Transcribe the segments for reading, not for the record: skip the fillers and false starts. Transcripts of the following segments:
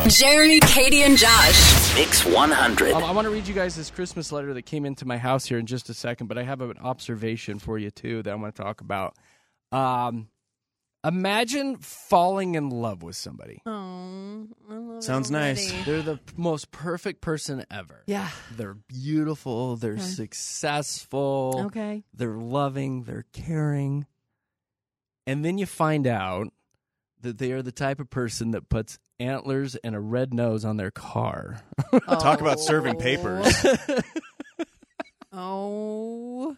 Jeremy, Katie, and Josh. Mix 100. I want to read you guys this Christmas letter that came into my house here in just a second, but I have an observation for you, too, that I want to talk about. Imagine falling in love with somebody. Oh, I love Sounds it already. nice. They're the most perfect person ever. Yeah. They're beautiful. They're successful. Okay. They're loving. They're caring. And then you find out that they are the type of person that puts antlers and a red nose on their car. Talk about serving papers. Oh.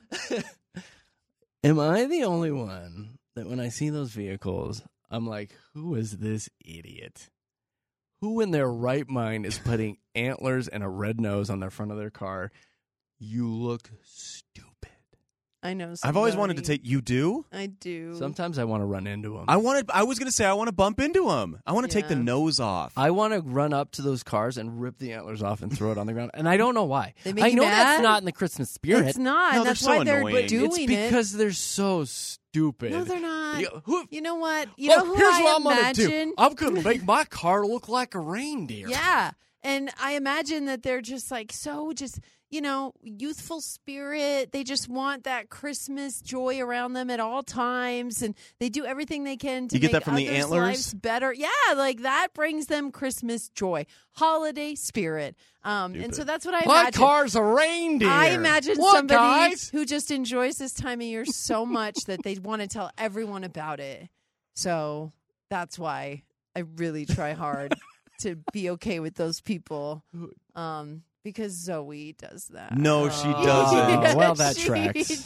Am I the only one that when I see those vehicles, I'm like, who is this idiot? Who in their right mind is putting antlers and a red nose on the front of their car? You look stupid. I know. I've always wanted to somebody. take. You do? I do. Sometimes I want to run into them. I was gonna say I want to bump into them. I want to take the Yeah. nose off. I want to run up to those cars and rip the antlers off and throw it on the ground. And I don't know why. They make I you know mad? that's not in the Christmas spirit. It's not. No, and that's they're so why they're annoying. doing It's it. because they're so stupid. No, they're not. Who- You know what? You Well, know who here's I what I'm gonna imagine? do. I'm gonna make my car look like a reindeer. Yeah. And I imagine that they're just like so just, youthful spirit. They just want that Christmas joy around them at all times. And they do everything they can to You get make that from the others' antlers? lives better. Yeah, like that brings them Christmas joy, holiday spirit. And so that's what I My imagine. car's a reindeer. I imagine Look, somebody guys. who just enjoys this time of year so much that they want to tell everyone about it. So that's why I really try hard to be okay with those people. Because Zoe does that. No, she Oh. doesn't. Well, that She tracks. does.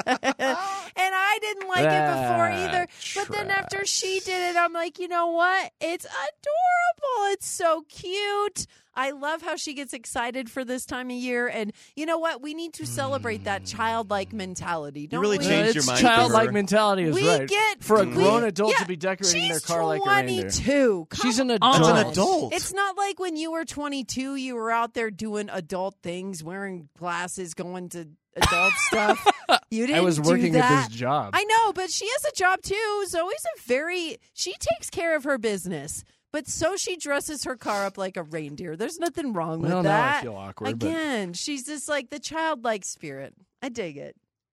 And I didn't like it before That either. But then after she did it, I'm like, you know what? It's adorable. It's so cute. I love how she gets excited for this time of year. And you know what? We need to celebrate that childlike mentality. Don't really we? changed your It's mind childlike for her. mentality is We right. get- For a we- grown adult yeah, to be decorating their she's car like a reindeer. 22. Come She's an on. adult. It's an adult. It's not like when you were 22, you were out there doing adult things, wearing glasses, going to adult stuff. You didn't I was working do at that. this job. I know, but she has a job too. Zoe's she takes care of her business. But so she dresses her car up like a reindeer. There's nothing wrong with Well, now I that. feel awkward, but- Again, she's just like the childlike spirit. I dig it.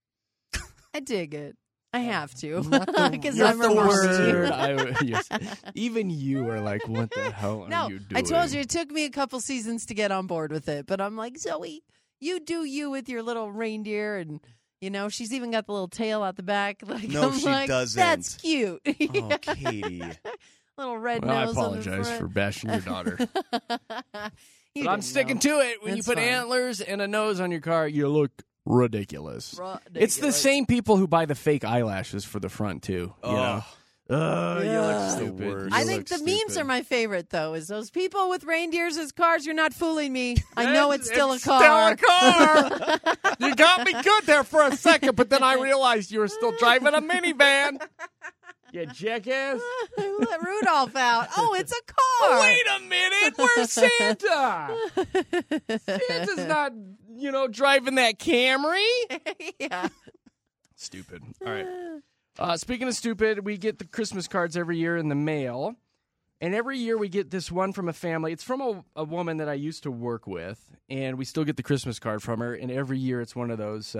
I dig it. I have to. Because you're I'm a forced mom. to. Yes. Even you are like, what the hell No, are you doing? I told you it took me a couple seasons to get on board with it. But I'm like, Zoe, you do you with your little reindeer. And, she's even got the little tail out the back. Like, No, I'm she like, doesn't. That's cute. Oh, Katie. Little red Well, I nose on the apologize front. for bashing your daughter. You But I'm didn't sticking know. to it. When It's you put fine. antlers and a nose on your car, you look ridiculous. It's the Ridiculous. same people who buy the fake eyelashes for the front, too. You know? You look Yeah. stupid. The worst. You I think look the memes stupid. are my favorite, though, is those people with reindeers as cars. You're not fooling me. I know it's still a car. Still a car. You got me good there for a second, but then I realized you were still driving a minivan. You jackass. Let Rudolph out. Oh, it's a car. Wait a minute. Where's Santa? Santa's not, driving that Camry. Yeah. Stupid. All right. Speaking of stupid, we get the Christmas cards every year in the mail. And every year we get this one from a family. It's from a woman that I used to work with. And we still get the Christmas card from her. And every year it's one of those.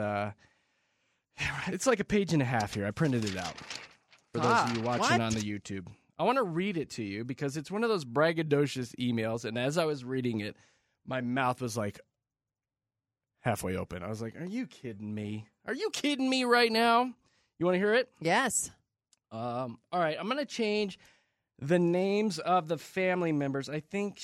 It's like a page and a half here. I printed it out for those of you watching on the YouTube. I want to read it to you because it's one of those braggadocious emails. And as I was reading it, my mouth was like halfway open. I was like, are you kidding me? Are you kidding me right now? You want to hear it? Yes. All right, I'm going to change the names of the family members. I think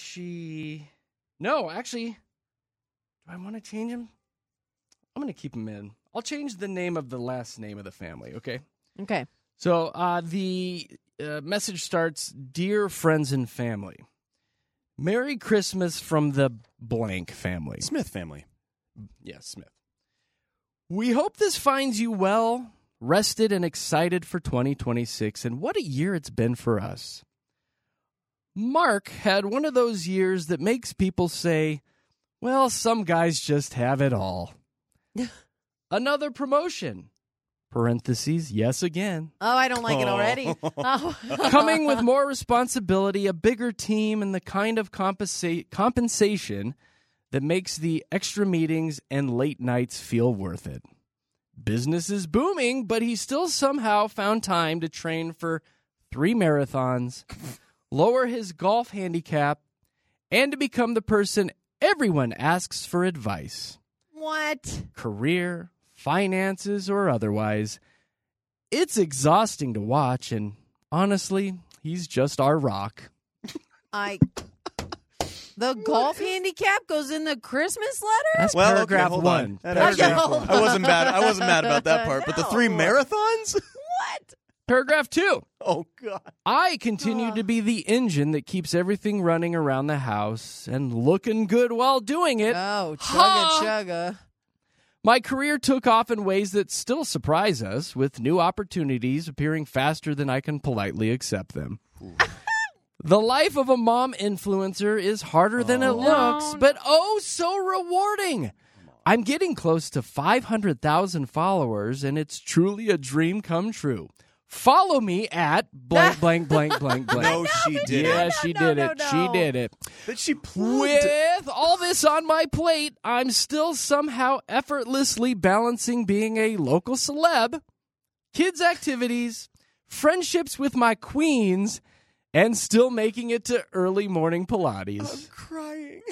No, actually, do I want to change them? I'm going to keep them in. I'll change the name of the last name of the family, okay? Okay. So the message starts, Dear friends and family, Merry Christmas from the blank family. Smith family. Yes, Smith. We hope this finds you well, rested, and excited for 2026, and what a year it's been for us. Mark had one of those years that makes people say, well, some guys just have it all. Another promotion. parentheses, yes again. Oh, I don't like it already. Oh. Coming with more responsibility, a bigger team, and the kind of compensation that makes the extra meetings and late nights feel worth it. Business is booming, but he still somehow found time to train for 3 marathons, lower his golf handicap, and to become the person everyone asks for advice. What? Career, finances, or otherwise. It's exhausting to watch, and honestly, he's just our rock. The golf handicap goes in the Christmas letter? That's Well, paragraph okay, hold 1. on. That Paragraph actually- one. I wasn't mad about that part. But the 3 No. marathons? What? Paragraph 2. Oh, God. I continue to be the engine that keeps everything running around the house and looking good while doing it. Oh, Ha! chugga. My career took off in ways that still surprise us, with new opportunities appearing faster than I can politely accept them. The life of a mom influencer is harder than it looks, but oh so rewarding. I'm getting close to 500,000 followers, and it's truly a dream come true. Follow me at blank, blank, blank, blank, blank. No, she didn't. Yeah, she did it. no. She did it. But she plugged. With all this on my plate, I'm still somehow effortlessly balancing being a local celeb, kids' activities, friendships with my queens, and still making it to early morning Pilates. Crying.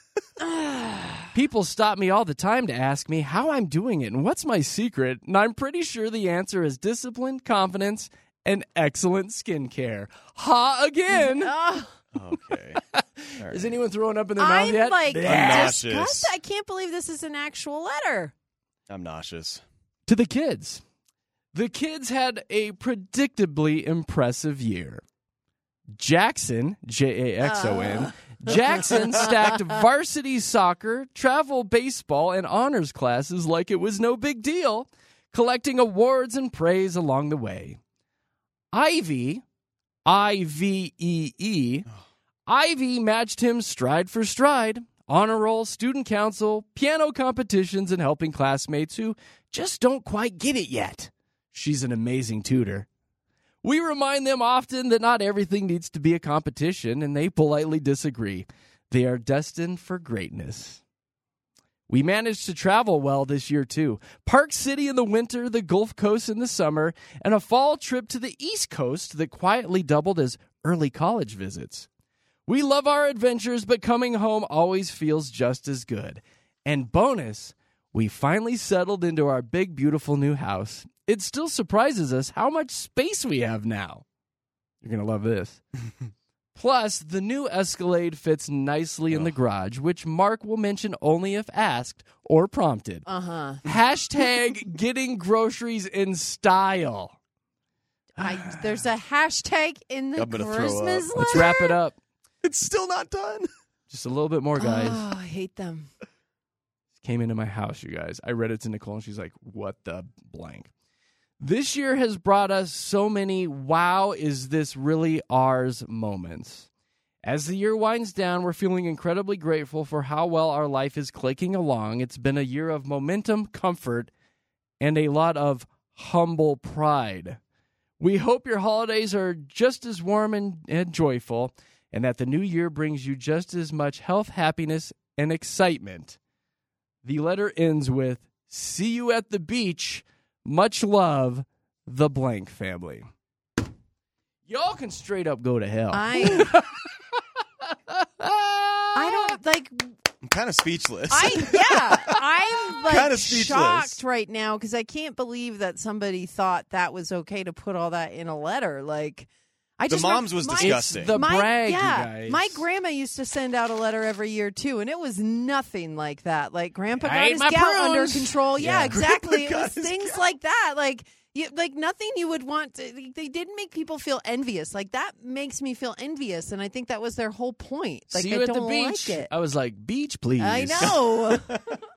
People stop me all the time to ask me how I'm doing it and what's my secret, and I'm pretty sure the answer is discipline, confidence, and excellent skincare. Ha again! Oh, Okay. Is anyone throwing up in their mouth I'm yet? like Yeah. disgusted. I can't believe this is an actual letter. I'm nauseous. To the kids. The kids had a predictably impressive year. Jackson, Jaxon, Jackson stacked varsity soccer, travel baseball, and honors classes like it was no big deal, collecting awards and praise along the way. Ivy, I-V-E-E, Ivy matched him stride for stride. Honor roll, student council, piano competitions, and helping classmates who just don't quite get it yet. She's an amazing tutor. We remind them often that not everything needs to be a competition, and they politely disagree. They are destined for greatness. We managed to travel well this year, too. Park City in the winter, the Gulf Coast in the summer, and a fall trip to the East Coast that quietly doubled as early college visits. We love our adventures, but coming home always feels just as good. And bonus, we finally settled into our big, beautiful new house. It still surprises us how much space we have now. You're going to love this. Plus, the new Escalade fits nicely in the garage, which Mark will mention only if asked or prompted. Hashtag getting groceries in style. There's a hashtag in the I'm gonna throw Christmas up. letter. Let's wrap it up. It's still not done. Just a little bit more, guys. Oh, I hate them. Came into my house, you guys. I read it to Nicole, and she's like, what the blank? This year has brought us so many wow, is this really ours moments. As the year winds down, we're feeling incredibly grateful for how well our life is clicking along. It's been a year of momentum, comfort, and a lot of humble pride. We hope your holidays are just as warm and joyful, and that the new year brings you just as much health, happiness, and excitement. The letter ends with, see you at the beach. Much love, the blank family. Y'all can straight up go to hell. I don't like. I'm kind of speechless. I'm like Kinda speechless. shocked right now because I can't believe that somebody thought that was okay to put all that in a letter. Like, I The just mom's was disgusting. The brag, you guys. My grandma used to send out a letter every year too, and it was nothing like that. Like Grandpa I got ate his my gout under prunes. control. Yeah, Yeah. exactly. It Grandpa was got his things gout. like that. Like nothing you would want. They didn't make people feel envious. Like that makes me feel envious, and I think that was their whole point. Like See you I at the don't beach. like it. I was like, beach, please. I know.